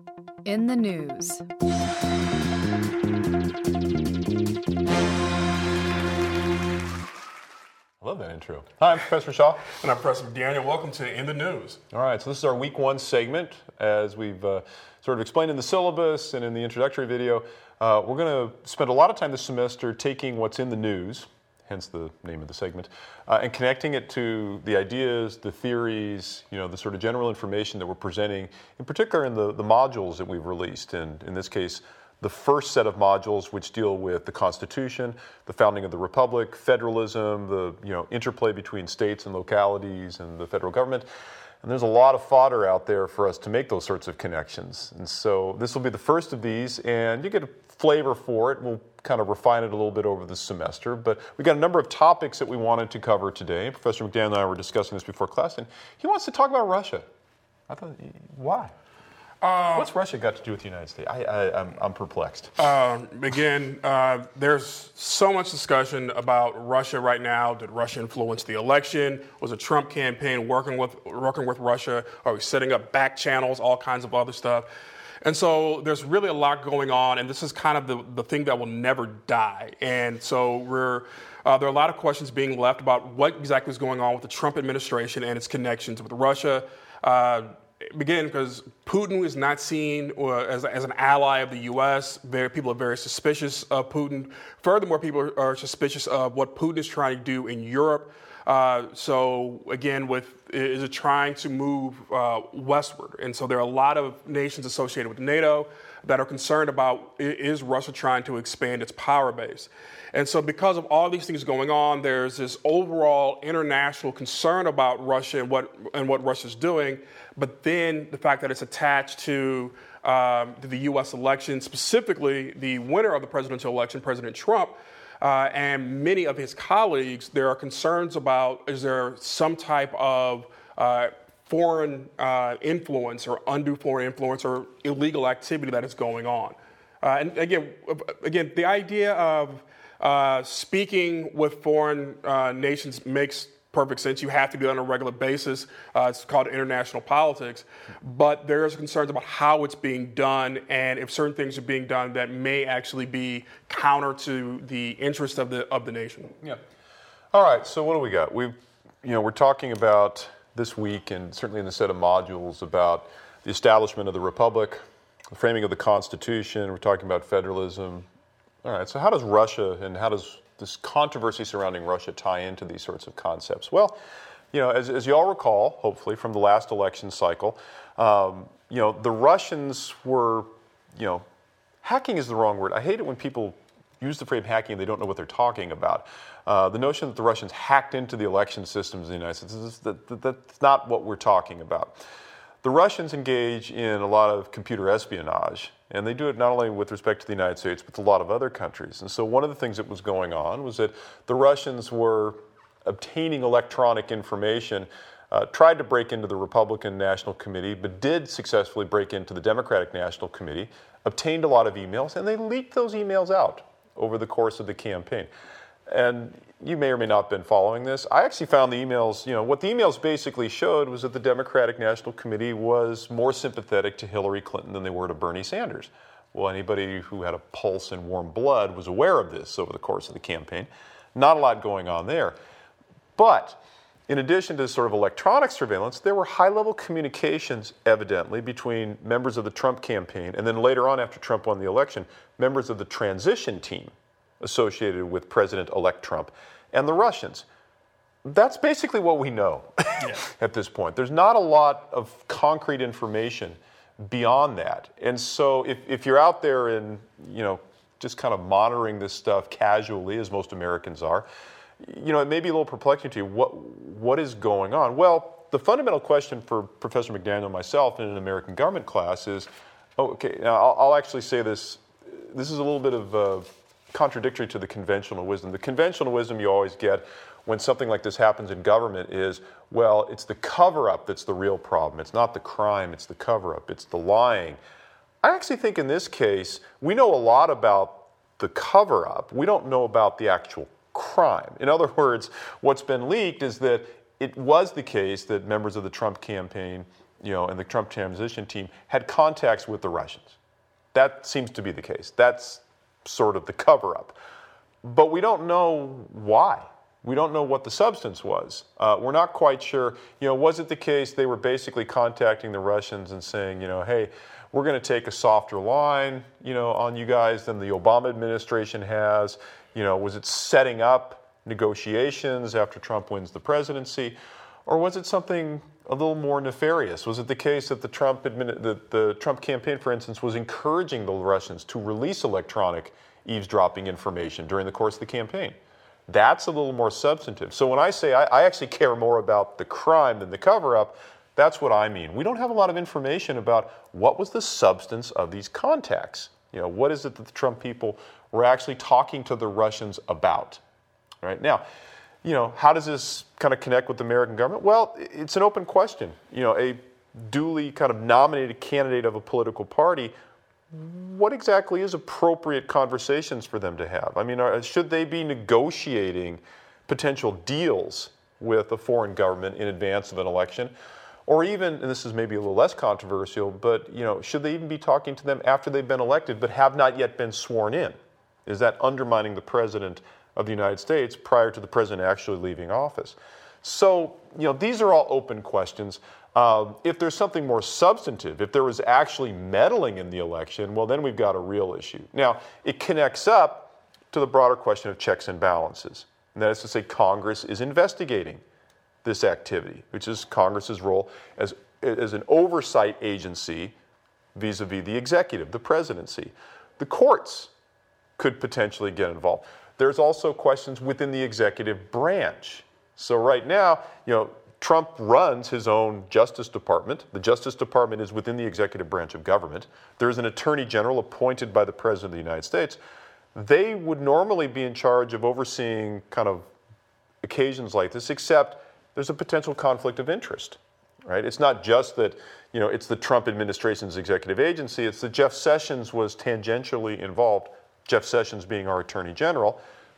In the news. I love that intro. Hi, I'm Professor Shaw. And I'm Professor McDaniel. Welcome to In the News. All right, so this is our week one segment. As we've sort of explained in the syllabus and in the introductory video, we're going to spend a lot of time this semester taking what's in the news, hence the name of the segment, and connecting it to the ideas, the theories, the sort of general information that we're presenting, in particular in the modules that we've released. And in this case, the first set of modules which deal with the Constitution, the founding of the Republic, federalism, the interplay between states and localities and the federal government. And there's a lot of fodder out there for us to make those sorts of connections. And so this will be the first of these, and you get a flavor for it. We'll kind of refine it a little bit over the semester. But we've got a number of topics that we wanted to cover today. Professor McDaniel and I were discussing this before class, and he wants to talk about Russia. I thought, why? What's Russia got to do with the United States? I'm perplexed. There's so much discussion about Russia right now. Did Russia influence the election? Was the Trump campaign working with Russia? Are we setting up back channels? All kinds of other stuff. And so there's really a lot going on, and this is kind of the thing that will never die. And so there are a lot of questions being left about what exactly is going on with the Trump administration and its connections with Russia. Because Putin is not seen as an ally of the U.S. People are very suspicious of Putin. Furthermore, people are suspicious of what Putin is trying to do in Europe. Is it trying to move westward? And so there are a lot of nations associated with NATO that are concerned about, is Russia trying to expand its power base? And so because of all these things going on, there's this overall international concern about Russia and what Russia's doing. But then the fact that it's attached to the U.S. election, specifically the winner of the presidential election, President Trump, and many of his colleagues, there are concerns about, is there some type of foreign influence or undue foreign influence or illegal activity that is going on? And again, the idea of speaking with foreign nations makes perfect sense. You have to do it on a regular basis. It's called international politics. But there's concerns about how it's being done and if certain things are being done that may actually be counter to the interest of the nation. Yeah. All right. So what do we got? We're talking about this week, and certainly in the set of modules, about the establishment of the Republic, the framing of the Constitution. We're talking about federalism. All right. So how does Russia and how does this controversy surrounding Russia tie into these sorts of concepts? Well, as you all recall, hopefully, from the last election cycle, the Russians were, hacking is the wrong word. I hate it when people use the phrase hacking and they don't know what they're talking about. The notion that the Russians hacked into the election systems in the United States, that's not what we're talking about. The Russians engage in a lot of computer espionage, and they do it not only with respect to the United States, but a lot of other countries. And so one of the things that was going on was that the Russians were obtaining electronic information, tried to break into the Republican National Committee, but did successfully break into the Democratic National Committee, obtained a lot of emails, and they leaked those emails out over the course of the campaign. And you may or may not have been following this. I actually found the emails, what the emails basically showed was that the Democratic National Committee was more sympathetic to Hillary Clinton than they were to Bernie Sanders. Well, anybody who had a pulse and warm blood was aware of this over the course of the campaign. Not a lot going on there. But in addition to sort of electronic surveillance, there were high-level communications, evidently, between members of the Trump campaign and then later on, after Trump won the election, members of the transition team associated with President-elect Trump and the Russians. That's basically what we know at this point. There's not a lot of concrete information beyond that. And so if you're out there and, just kind of monitoring this stuff casually, as most Americans are, it may be a little perplexing to you. What is going on? Well, the fundamental question for Professor McDaniel and myself in an American government class is, now I'll actually say this. This is a little bit of contradictory to the conventional wisdom. The conventional wisdom you always get when something like this happens in government is, well, it's the cover-up that's the real problem. It's not the crime, it's the cover-up, it's the lying. I actually think in this case, we know a lot about the cover-up. We don't know about the actual crime. In other words, what's been leaked is that it was the case that members of the Trump campaign and the Trump transition team had contacts with the Russians. That seems to be the case. That's sort of the cover-up. But we don't know why. We don't know what the substance was. We're not quite sure. Was it the case they were basically contacting the Russians and saying, hey, we're going to take a softer line, on you guys than the Obama administration has? Was it setting up negotiations after Trump wins the presidency? Or was it something a little more nefarious? Was it the case that the Trump campaign, for instance, was encouraging the Russians to release electronic eavesdropping information during the course of the campaign? That's a little more substantive. So when I say I actually care more about the crime than the cover-up, that's what I mean. We don't have a lot of information about what was the substance of these contacts. What is it that the Trump people were actually talking to the Russians about? Right now, how does this kind of connect with the American government? Well, it's an open question. A duly kind of nominated candidate of a political party, what exactly is appropriate conversations for them to have? I mean, should they be negotiating potential deals with a foreign government in advance of an election? Or even, and this is maybe a little less controversial, but should they even be talking to them after they've been elected but have not yet been sworn in? Is that undermining the president of the United States prior to the president actually leaving office? So, these are all open questions. If there's something more substantive, if there was actually meddling in the election, well, then we've got a real issue. Now, it connects up to the broader question of checks and balances. And that is to say, Congress is investigating this activity, which is Congress's role as an oversight agency vis-a-vis the executive, the presidency. The courts could potentially get involved. There's also questions within the executive branch. So right now, Trump runs his own Justice Department. The Justice Department is within the executive branch of government. There is an attorney general appointed by the President of the United States. They would normally be in charge of overseeing kind of occasions like this, except there's a potential conflict of interest, right? It's not just that, it's the Trump administration's executive agency. It's that Jeff Sessions was tangentially involved, Jeff Sessions being our attorney general,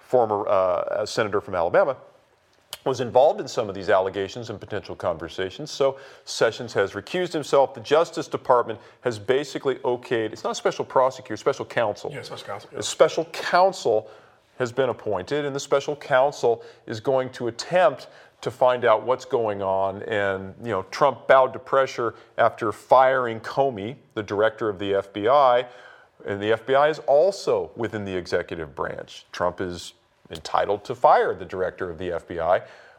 former senator from Alabama, was involved in some of these allegations and potential conversations. So Sessions has recused himself. The Justice Department has basically okayed, it's not a special prosecutor, special counsel. Yeah, special counsel. Yeah. A special counsel has been appointed, and the special counsel is going to attempt to find out what's going on. And, Trump bowed to pressure after firing Comey, the director of the FBI, and the FBI is also within the executive branch. Trump is entitled to fire the director of the FBI,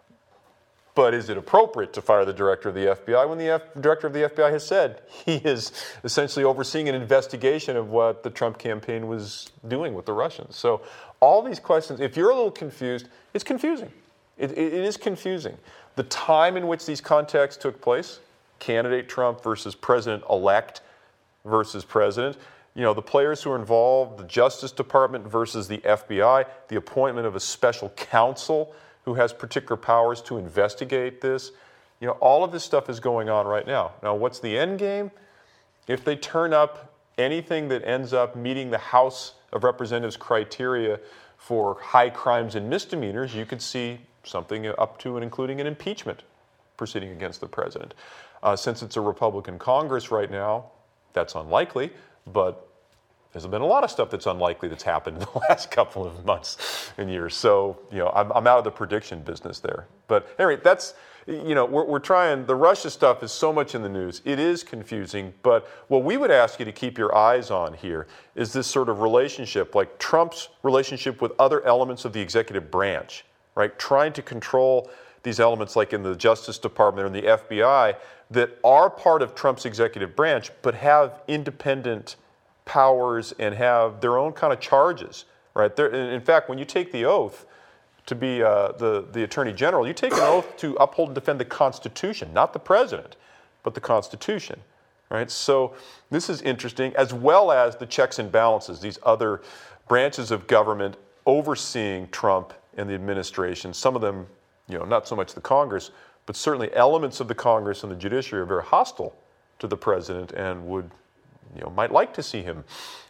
but is it appropriate to fire the director of the FBI when the director of the FBI has said he is essentially overseeing an investigation of what the Trump campaign was doing with the Russians? So all these questions, if you're a little confused, it's confusing. It is confusing. The time in which these contacts took place, candidate Trump versus president-elect versus president, the players who are involved, the Justice Department versus the FBI, the appointment of a special counsel who has particular powers to investigate this. All of this stuff is going on right now. Now, what's the end game? If they turn up anything that ends up meeting the House of Representatives criteria for high crimes and misdemeanors, you could see something up to and including an impeachment proceeding against the president. Since it's a Republican Congress right now, that's unlikely, but there's been a lot of stuff that's unlikely that's happened in the last couple of months and years. So, I'm out of the prediction business there. But anyway, that's, we're trying, the Russia stuff is so much in the news. It is confusing, but what we would ask you to keep your eyes on here is this sort of relationship, like Trump's relationship with other elements of the executive branch, right? Trying to control these elements like in the Justice Department or in the FBI that are part of Trump's executive branch but have independent powers and have their own kind of charges, right? In fact, when you take the oath to be the Attorney General, you take an oath to uphold and defend the Constitution, not the President, but the Constitution, right? So this is interesting, as well as the checks and balances, these other branches of government overseeing Trump and the administration. Some of them, not so much the Congress, but certainly elements of the Congress and the judiciary are very hostile to the President and would might like to see him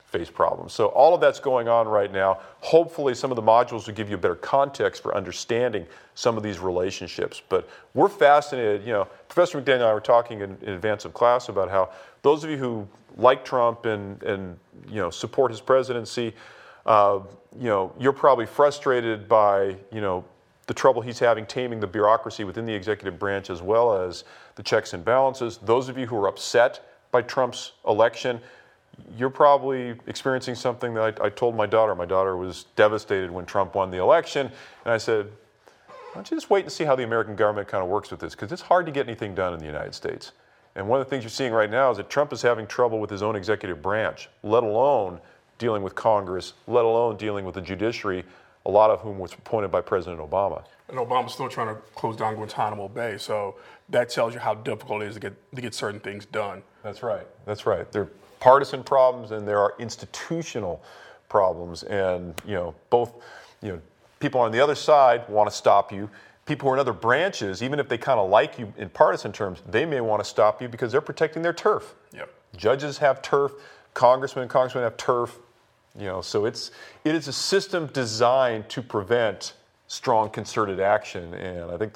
face problems. So all of that's going on right now. Hopefully some of the modules will give you a better context for understanding some of these relationships. But we're fascinated, Professor McDaniel and I were talking in advance of class about how those of you who like Trump and support his presidency, you're probably frustrated by, the trouble he's having taming the bureaucracy within the executive branch as well as the checks and balances. Those of you who are upset by Trump's election, you're probably experiencing something that I told my daughter. My daughter was devastated when Trump won the election. And I said, why don't you just wait and see how the American government kind of works with this? Because it's hard to get anything done in the United States. And one of the things you're seeing right now is that Trump is having trouble with his own executive branch, let alone dealing with Congress, let alone dealing with the judiciary, a lot of whom was appointed by President Obama. And Obama's still trying to close down Guantanamo Bay, so that tells you how difficult it is to get certain things done. That's right. There are partisan problems and there are institutional problems, and both people on the other side want to stop you. People who are in other branches, even if they kind of like you in partisan terms, they may want to stop you because they're protecting their turf. Yep. Judges have turf, congressmen and congresswomen have turf. So it is a system designed to prevent strong concerted action, and I think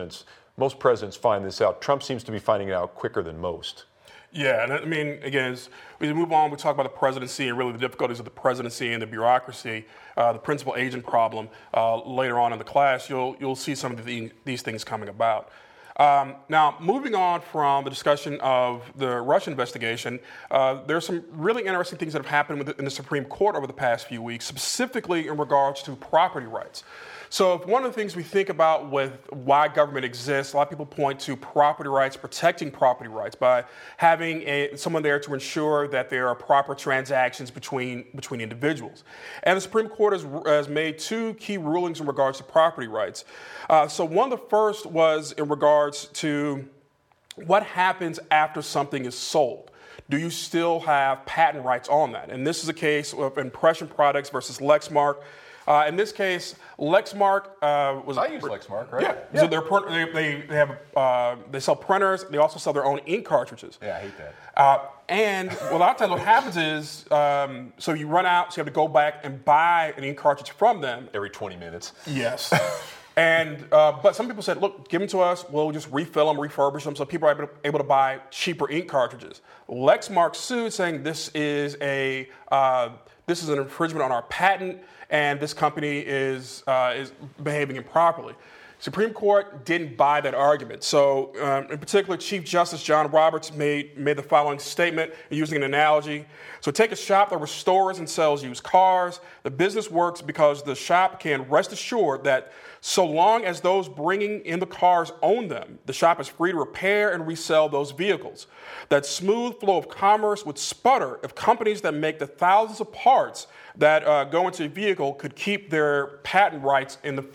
most presidents find this out. Trump seems to be finding it out quicker than most. Yeah, and I mean, again, as we move on, we talk about the presidency and really the difficulties of the presidency and the bureaucracy, the principal agent problem. Later on in the class, you'll see some of these things coming about. Now, moving on from the discussion of the Russia investigation, there's some really interesting things that have happened in the Supreme Court over the past few weeks, specifically in regards to property rights. So one of the things we think about with why government exists, a lot of people point to property rights, protecting property rights by having someone there to ensure that there are proper transactions between individuals. And the Supreme Court has made two key rulings in regards to property rights. So one of the first was in regards to what happens after something is sold. Do you still have patent rights on that? And this is a case of Impression Products versus Lexmark. In this case, Lexmark was. I use Lexmark, right? Yeah. So they sell printers. They also sell their own ink cartridges. Yeah, I hate that. And a lot of times, what happens is, so you run out, so you have to go back and buy an ink cartridge from them every 20 minutes. Yes. And but some people said, look, give them to us. We'll just refill them, refurbish them, so people are able to buy cheaper ink cartridges. Lexmark sued, saying this is an infringement on our patent, and this company is behaving improperly. Supreme Court didn't buy that argument. So, in particular, Chief Justice John Roberts made the following statement using an analogy. So, take a shop that restores and sells used cars. The business works because the shop can rest assured that so long as those bringing in the cars own them, the shop is free to repair and resell those vehicles. That smooth flow of commerce would sputter if companies that make the thousands of parts that go into a vehicle could keep their patent rights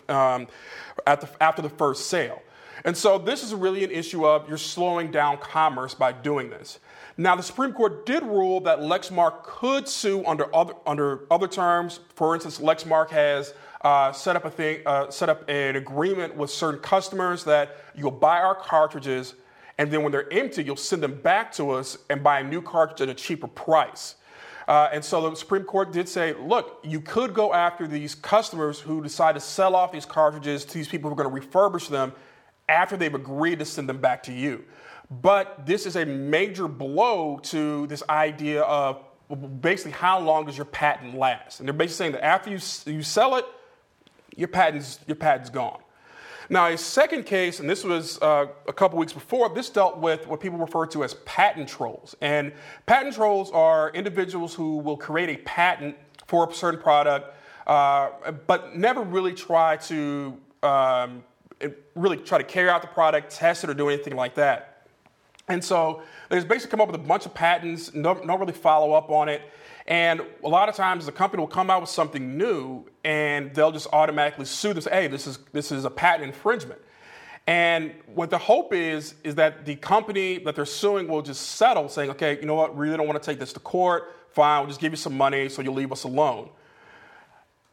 after the first sale. And so this is really an issue of you're slowing down commerce by doing this. Now, the Supreme Court did rule that Lexmark could sue under other terms. For instance, Lexmark has set up an agreement with certain customers that you'll buy our cartridges, and then when they're empty, you'll send them back to us and buy a new cartridge at a cheaper price. And so the Supreme Court did say, look, you could go after these customers who decide to sell off these cartridges to these people who are going to refurbish them after they've agreed to send them back to you. But this is a major blow to this idea of basically how long does your patent last? And they're basically saying that after you sell it, your patent's gone. Now, a second case, and this was a couple weeks before, this dealt with what people refer to as patent trolls. And patent trolls are individuals who will create a patent for a certain product, but never really try to carry out the product, test it, or do anything like that. And so there's basically come up with a bunch of patents, don't really follow up on it. And a lot of times the company will come out with something new and they'll just automatically sue them, say, hey, this is a patent infringement. And what the hope is that the company that they're suing will just settle, saying, okay, you know what, we really don't want to take this to court. Fine, we'll just give you some money so you'll leave us alone.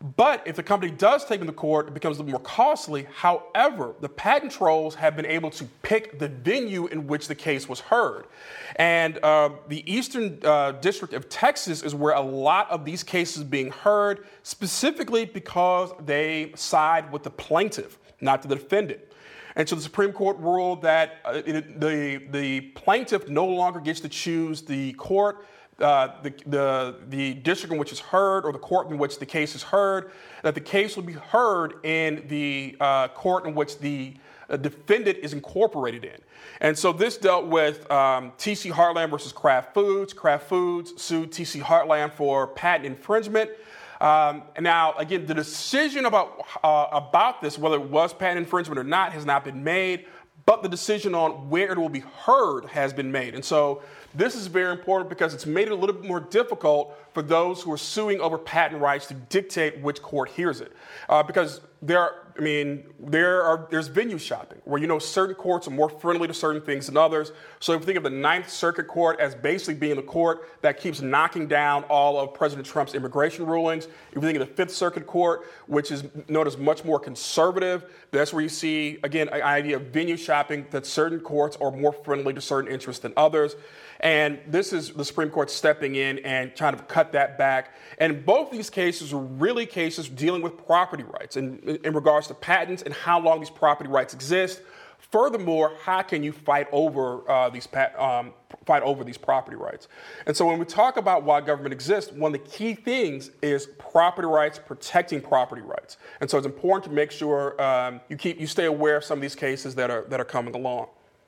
But if the company does take them to court, it becomes a little more costly. However, the patent trolls have been able to pick the venue in which the case was heard. And the Eastern District of Texas is where a lot of these cases are being heard, specifically because they side with the plaintiff, not the defendant. And so the Supreme Court ruled that the plaintiff no longer gets to choose the court, the district in which it's heard, or the court in which the case is heard, that the case will be heard in the court in which the defendant is incorporated in. And so this dealt with TC Heartland versus Kraft Foods. Kraft Foods sued TC Heartland for patent infringement. And now, again, the decision about this, whether it was patent infringement or not, has not been made, but the decision on where it will be heard has been made. And so this is very important because it's made it a little bit more difficult for those who are suing over patent rights to dictate which court hears it. Because there's venue shopping where, certain courts are more friendly to certain things than others. So if you think of the Ninth Circuit Court as basically being the court that keeps knocking down all of President Trump's immigration rulings, if you think of the Fifth Circuit Court, which is known as much more conservative, that's where you see, again, an idea of venue shopping, that certain courts are more friendly to certain interests than others. And this is the Supreme Court stepping in and trying to cut that back. And both these cases are really cases dealing with property rights in regards to patents and how long these property rights exist. Furthermore, how can you fight over these property rights? And so when we talk about why government exists, one of the key things is property rights, protecting property rights. And so it's important to make sure you stay aware of some of these cases that are coming along.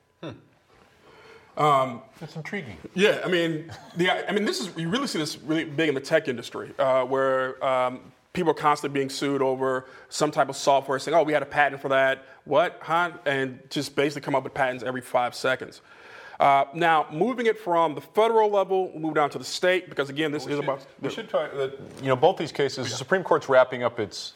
That's intriguing. Yeah, you really see this really big in the tech industry, where people are constantly being sued over some type of software, saying, "Oh, we had a patent for that." What? Huh? And just basically come up with patents every 5 seconds. Now, moving it from the federal level, we'll move down to the state, because again, this is about. We should try. Both these cases, the Supreme Court's wrapping up its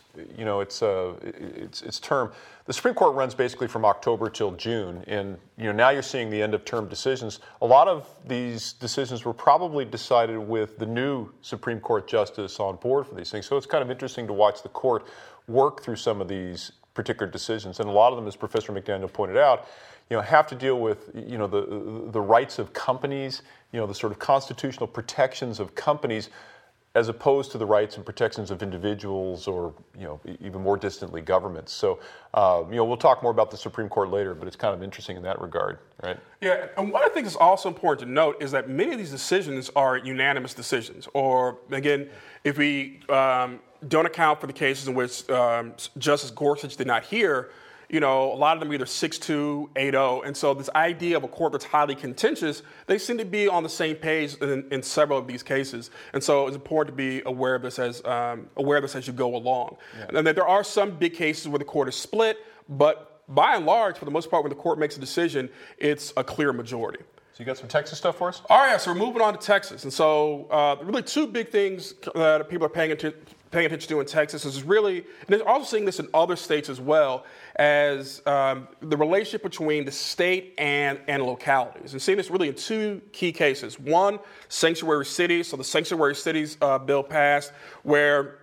term. The Supreme Court runs basically from October till June, and now you're seeing the end of term decisions. A lot of these decisions were probably decided with the new Supreme Court justice on board for these things. So it's kind of interesting to watch the court work through some of these particular decisions, and a lot of them, as Professor McDaniel pointed out, have to deal with the rights of companies, the sort of constitutional protections of companies, as opposed to the rights and protections of individuals or even more distantly governments. So we'll talk more about the Supreme Court later, but it's kind of interesting in that regard, right? Yeah, and one of the things that's also important to note is that many of these decisions are unanimous decisions. Or again, if we don't account for the cases in which Justice Gorsuch did not hear, a lot of them are either 6-2, 8-0. And so this idea of a court that's highly contentious, they seem to be on the same page in several of these cases. And so it's important to be aware of this as you go along. Yeah. And that there are some big cases where the court is split, but by and large, for the most part, when the court makes a decision, it's a clear majority. So you got some Texas stuff for us? All right, so we're moving on to Texas. And so really two big things that people are paying attention to in Texas is really, and they're also seeing this in other states as well, as the relationship between the state and localities. And seeing this really in two key cases. One, sanctuary cities. So the sanctuary cities bill passed where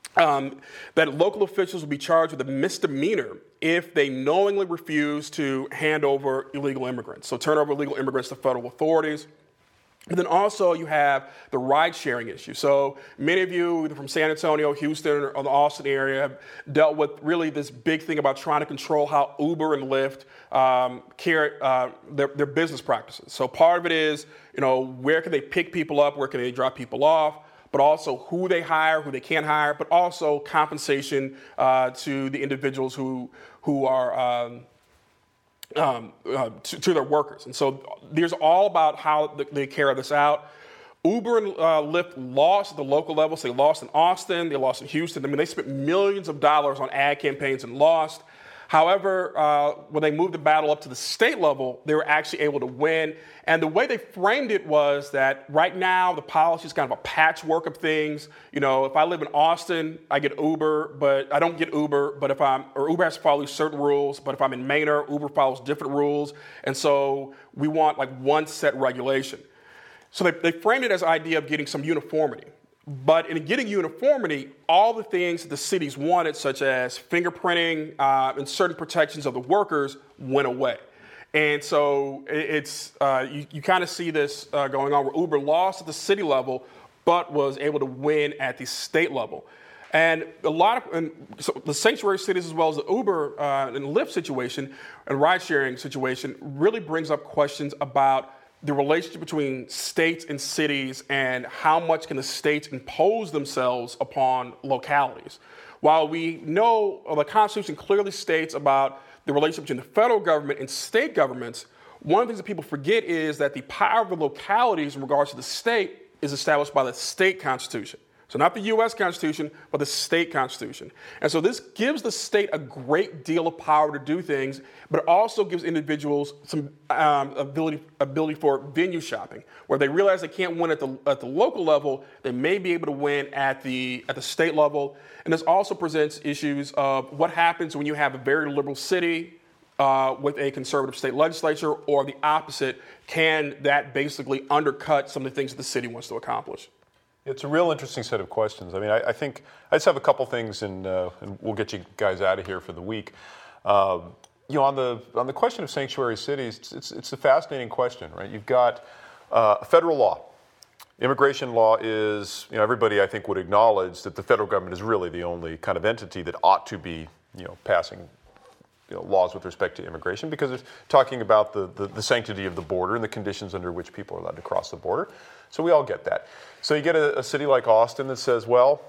that local officials will be charged with a misdemeanor if they knowingly refuse to hand over illegal immigrants. So turn over illegal immigrants to federal authorities. And then also you have the ride-sharing issue. So many of you, either from San Antonio, Houston, or the Austin area, have dealt with really this big thing about trying to control how Uber and Lyft carry their business practices. So part of it is, where can they pick people up, where can they drop people off, but also who they hire, who they can't hire, but also compensation to the individuals who are to their workers. And so there's all about how they carry this out. Uber and Lyft lost at the local level. So they lost in Austin, they lost in Houston. They spent millions of dollars on ad campaigns and lost. However, when they moved the battle up to the state level, they were actually able to win. And the way they framed it was that right now the policy is kind of a patchwork of things. If I live in Austin, I get Uber, but I don't get Uber. But Uber has to follow certain rules. But if I'm in Manor, Uber follows different rules. And so we want one set regulation. So they framed it as an idea of getting some uniformity. But in getting uniformity, all the things that the cities wanted, such as fingerprinting and certain protections of the workers, went away. And so you kind of see this going on where Uber lost at the city level, but was able to win at the state level. And so the sanctuary cities, as well as the Uber and Lyft situation and ride-sharing situation, really brings up questions about the relationship between states and cities and how much can the states impose themselves upon localities. While we know the Constitution clearly states about the relationship between the federal government and state governments, one of the things that people forget is that the power of the localities in regards to the state is established by the state constitution. So not the U.S. Constitution, but the state constitution. And so this gives the state a great deal of power to do things, but it also gives individuals some ability for venue shopping, where they realize they can't win at the local level, they may be able to win at the state level. And this also presents issues of what happens when you have a very liberal city with a conservative state legislature, or the opposite. Can that basically undercut some of the things that the city wants to accomplish? It's a real interesting set of questions. I mean, I think I just have a couple things, and we'll get you guys out of here for the week. On the question of sanctuary cities, it's a fascinating question, right? You've got federal law. Immigration law is, everybody I think would acknowledge that the federal government is really the only kind of entity that ought to be, passing laws with respect to immigration, because it's talking about the sanctity of the border and the conditions under which people are allowed to cross the border. So we all get that. So you get a city like Austin that says, well,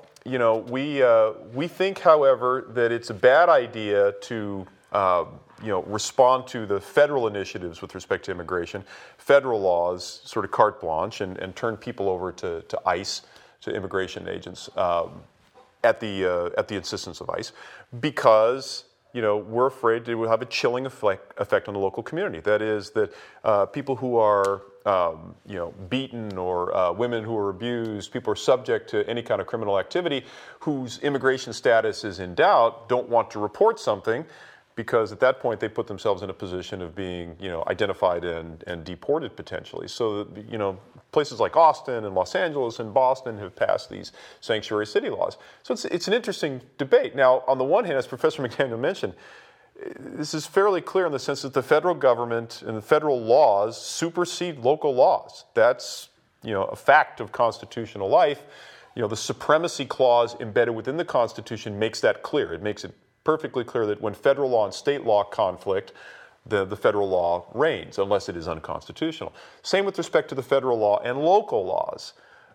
we think, however, that it's a bad idea to respond to the federal initiatives with respect to immigration, federal laws, sort of carte blanche, and turn people over to ICE, to immigration agents, at the insistence of ICE, because we're afraid it will have a chilling effect on the local community. That is, that people who are beaten, or women who are abused, people who are subject to any kind of criminal activity, whose immigration status is in doubt, don't want to report something, because at that point they put themselves in a position of being identified and deported potentially. So places like Austin and Los Angeles and Boston have passed these sanctuary city laws. So it's an interesting debate. Now, on the one hand, as Professor McDaniel mentioned, this is fairly clear in the sense that the federal government and the federal laws supersede local laws. That's a fact of constitutional life. The supremacy clause embedded within the Constitution makes that clear. It makes it perfectly clear that when federal law and state law conflict, the federal law reigns, unless it is unconstitutional. Same with respect to the federal law and local laws.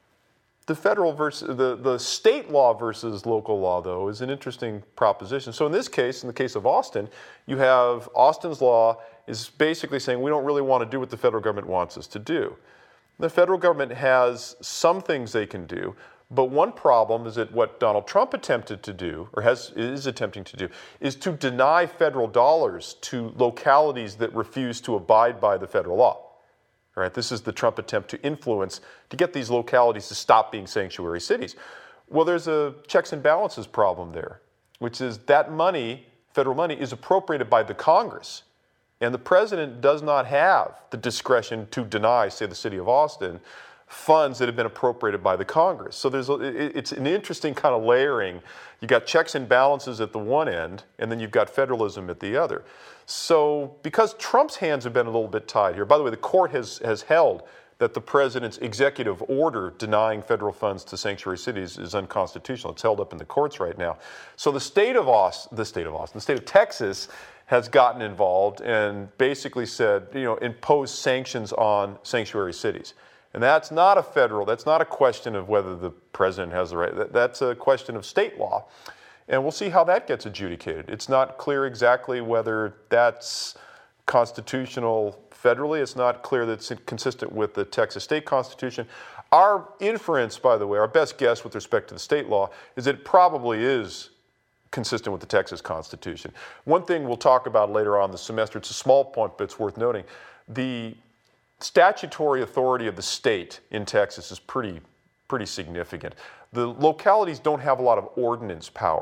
The state law versus local law, though, is an interesting proposition. So in this case, in the case of Austin, you have Austin's law is basically saying we don't really want to do what the federal government wants us to do. The federal government has some things they can do, but one problem is that what Donald Trump attempted to do, or is attempting to do, is to deny federal dollars to localities that refuse to abide by the federal law. All right, this is the Trump attempt to influence, to get these localities to stop being sanctuary cities. Well, there's a checks and balances problem there, which is that money, federal money, is appropriated by the Congress. And the president does not have the discretion to deny, say, the city of Austin, funds that have been appropriated by the Congress. So it's an interesting kind of layering. You've got checks and balances at the one end, and then you've got federalism at the other. So because Trump's hands have been a little bit tied here, by the way, the court has held that the president's executive order denying federal funds to sanctuary cities is unconstitutional. It's held up in the courts right now. So the state of Texas has gotten involved and basically said, impose sanctions on sanctuary cities. And that's not a question of whether the president has the right. That's a question of state law. And we'll see how that gets adjudicated. It's not clear exactly whether that's constitutional federally. It's not clear that it's consistent with the Texas state constitution. Our inference, by the way, our best guess with respect to the state law is that it probably is consistent with the Texas Constitution. One thing we'll talk about later on in the semester, it's a small point, but it's worth noting. The statutory authority of the state in Texas is pretty significant. The localities don't have a lot of ordinance power.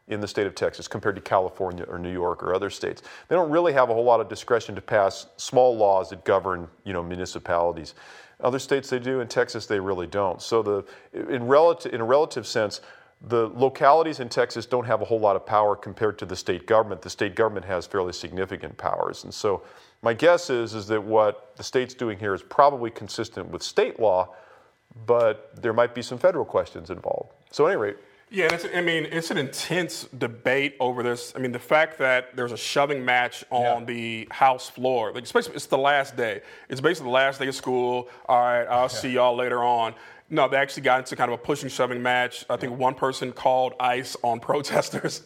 in the state of Texas compared to California or New York or other states. They don't really have a whole lot of discretion to pass small laws that govern, municipalities. Other states they do. In Texas, they really don't. So in a relative sense, the localities in Texas don't have a whole lot of power compared to the state government. The state government has fairly significant powers. And so my guess is that what the state's doing here is probably consistent with state law, but there might be some federal questions involved. So at any rate. Yeah, it's an intense debate over this. I mean, the fact that there's a shoving match on the House floor, it's the last day. It's basically the last day of school. All right, I'll see y'all later on. No, they actually got into kind of a pushing, shoving match. I think one person called ICE on protesters.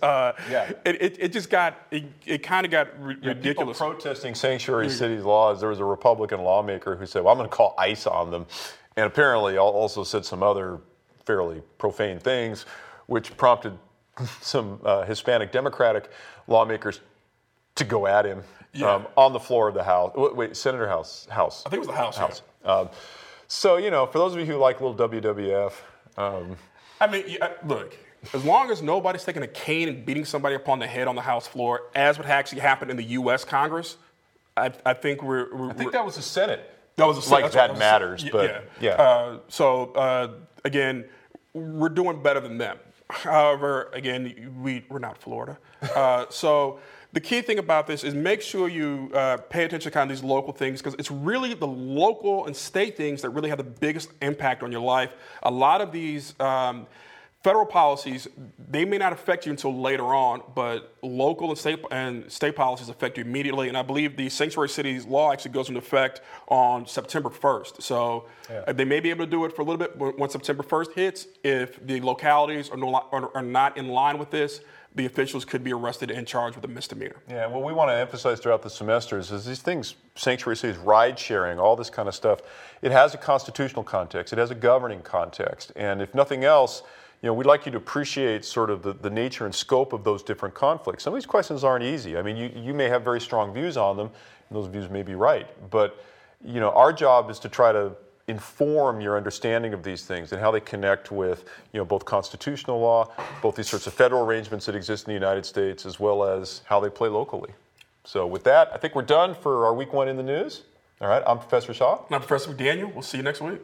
It kind of got ridiculous. People protesting sanctuary cities laws. There was a Republican lawmaker who said, well, I'm going to call ICE on them. And apparently also said some other fairly profane things, which prompted some Hispanic Democratic lawmakers to go at him on the floor of the House. Wait, Senator House? I think it was the House. So, for those of you who like a little WWF. Look, as long as nobody's taking a cane and beating somebody upon the head on the House floor, as would actually happen in the U.S. Congress, I think I think that was the Senate. That was the Senate. Like that matters, but yeah. Again, we're doing better than them. However, again, we're not Florida. So the key thing about this is make sure you pay attention to kind of these local things, because it's really the local and state things that really have the biggest impact on your life. A lot of these federal policies, they may not affect you until later on, but local and state policies affect you immediately. And I believe the sanctuary cities law actually goes into effect on September 1st. So they may be able to do it for a little bit when September 1st hits. If the localities are not in line with this, the officials could be arrested and charged with a misdemeanor. Yeah, what we want to emphasize throughout the semesters is these things, sanctuary cities, ride sharing, all this kind of stuff, it has a constitutional context, it has a governing context, and if nothing else, we'd like you to appreciate sort of the nature and scope of those different conflicts. Some of these questions aren't easy. I mean, you may have very strong views on them, and those views may be right, but our job is to try to inform your understanding of these things and how they connect with both constitutional law, both these sorts of federal arrangements that exist in the United States, as well as how they play locally. So with that, I think we're done for our week one in the news. All right, I'm Professor Shaw. And I'm Professor McDaniel. We'll see you next week.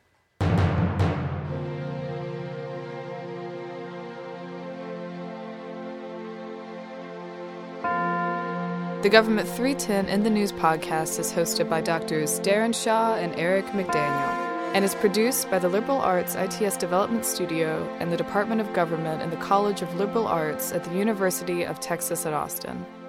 The Government 310 in the News podcast is hosted by Drs. Darren Shaw and Eric McDaniel, and is produced by the Liberal Arts ITS Development Studio and the Department of Government in the College of Liberal Arts at the University of Texas at Austin.